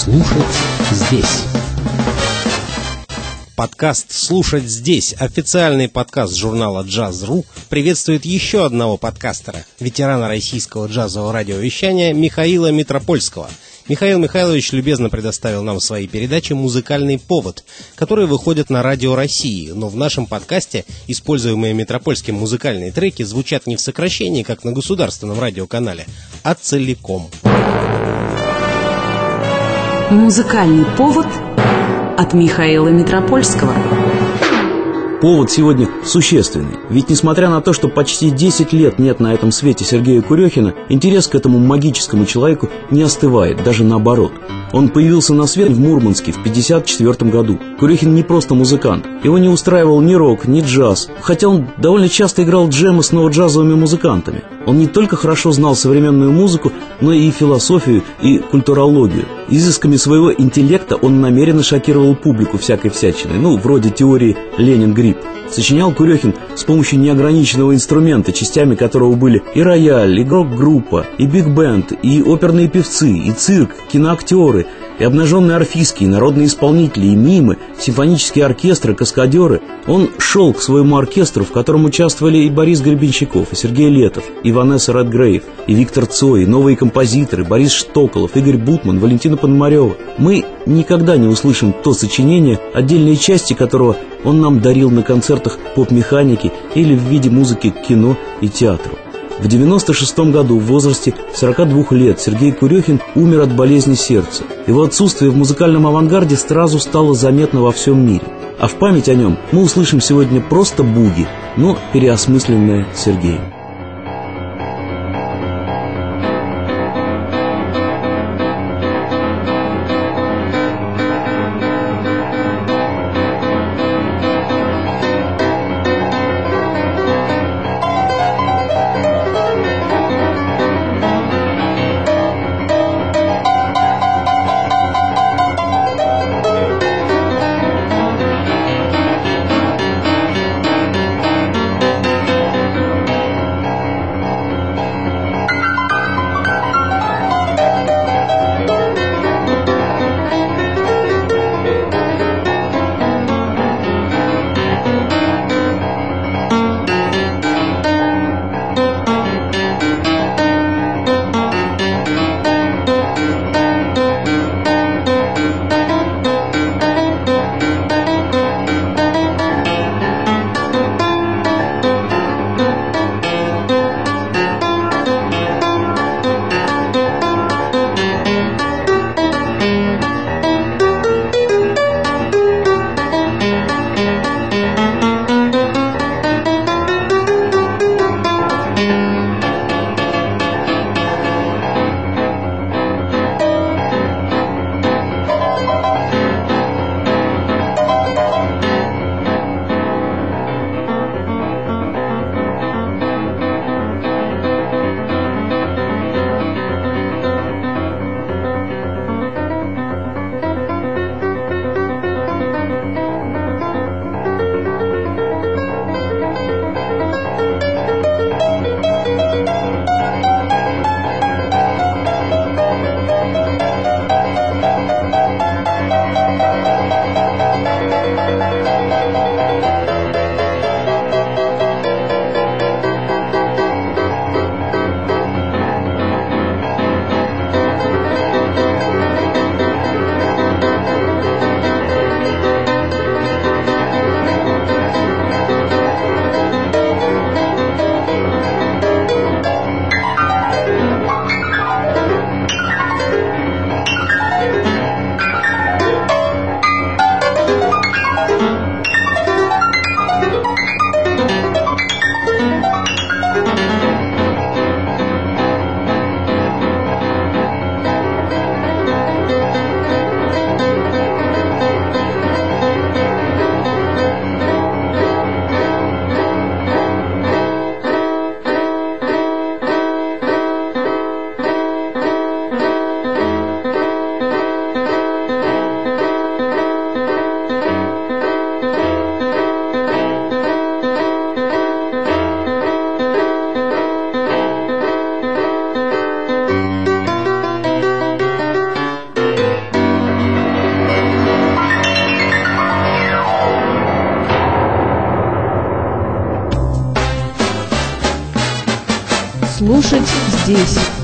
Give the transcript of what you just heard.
Слушать здесь. Подкаст «Слушать здесь», официальный подкаст журнала «Джаз.ру», приветствует еще одного подкастера, ветерана российского джазового радиовещания Михаила Митропольского. Михаил Михайлович любезно предоставил нам в своей передаче «Музыкальный повод», которые выходят на Радио России, но в нашем подкасте используемые Митропольским музыкальные треки звучат не в сокращении, как на государственном радиоканале, а целиком. «Музыкальный повод» от Михаила Митропольского. Повод сегодня существенный, ведь несмотря на то, что почти 10 лет нет на этом свете Сергея Курехина, интерес к этому магическому человеку не остывает, даже наоборот. Он появился на свет в Мурманске в 1954 году. Курехин не просто музыкант, его не устраивал ни рок, ни джаз, хотя он довольно часто играл джемы с новоджазовыми музыкантами. Он не только хорошо знал современную музыку, но и философию, и культурологию. Изысками своего интеллекта он намеренно шокировал публику всякой всячиной, вроде теории Ленин-Грипп. Сочинял Курехин с помощью неограниченного инструмента, частями которого были и рояль, и рок-группа, и биг-бенд, и оперные певцы, и цирк, киноактеры, и обнаженные орфистки, и народные исполнители, и мимы, симфонические оркестры, каскадеры. Он шел к своему оркестру, в котором участвовали и Борис Гребенщиков, и Сергей Летов, и Ванесса Редгрейв, и Виктор Цой, и новые композиторы, Борис Штоколов, Игорь Бутман, Валентина Пономарева. Мы никогда не услышим то сочинение, отдельные части которого он нам дарил на концертах поп-механики или в виде музыки к кино и театру. В 1996 году в возрасте 42 лет Сергей Курехин умер от болезни сердца. Его отсутствие в музыкальном авангарде сразу стало заметно во всем мире. А в память о нем мы услышим сегодня просто буги, но переосмысленное Сергеем. слушать здесь.